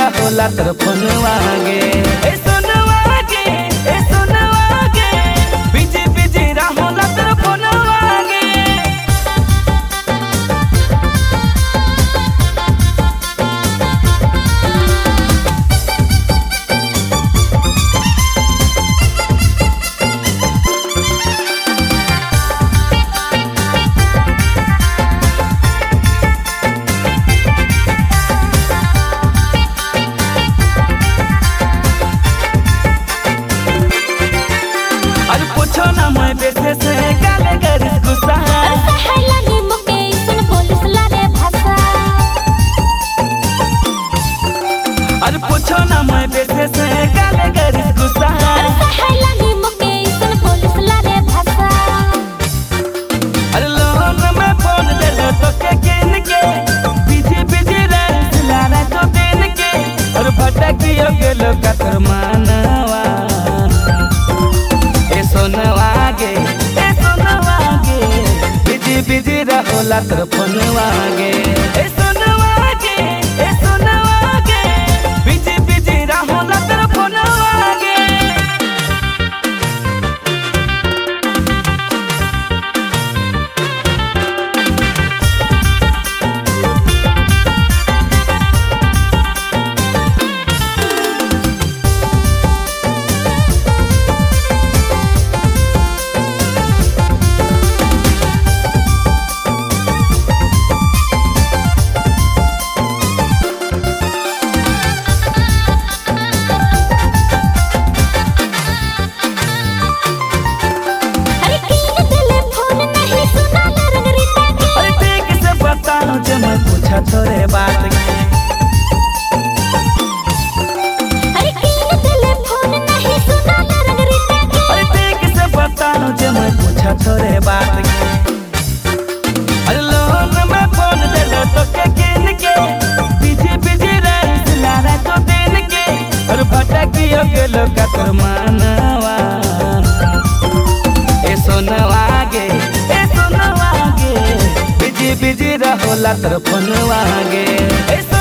रहोला तर फोनवा गे ए सोनवा गे ए सोनवा गे बिजी बिजी रहोला तर फोनवा गे पूछो ना मैं बेटे से गाले गरिस गुस्सा सहेला नी मुके इसन पुलिस लारे भाषा अरे पूछो ना मैं बेटे से गाले गरिस गुस्सा सहेला नी मुके इसन पुलिस लारे भाषा अरे लोन में फोन दे दो तो के किन के बिजी बिजी रह लारा तो दिन के और भटकियो गेलो कतर मानवा सोनवा गे ए सोनवा गे बिजी बिजी रहोला तर फोनवा गे ए सोनवा गे ए सोनवा गे बिजी बिजी रहोला तर फोनवा गे जो मैं पूछा तोरे बात के अरे किन टेलीफोन नहीं सुना रंग रीता के अरे देख से बताऊं जो मैं पूछा तोरे बात के अरे लोन में फोन दे दो तो के किन के बिजी बिजी रह लारा तो दिन के और भटकियो गेलो कतर मानवा ए सोनवा गे ए सोनवा गे बिजी बिजी रहोला तर फोनवा गे।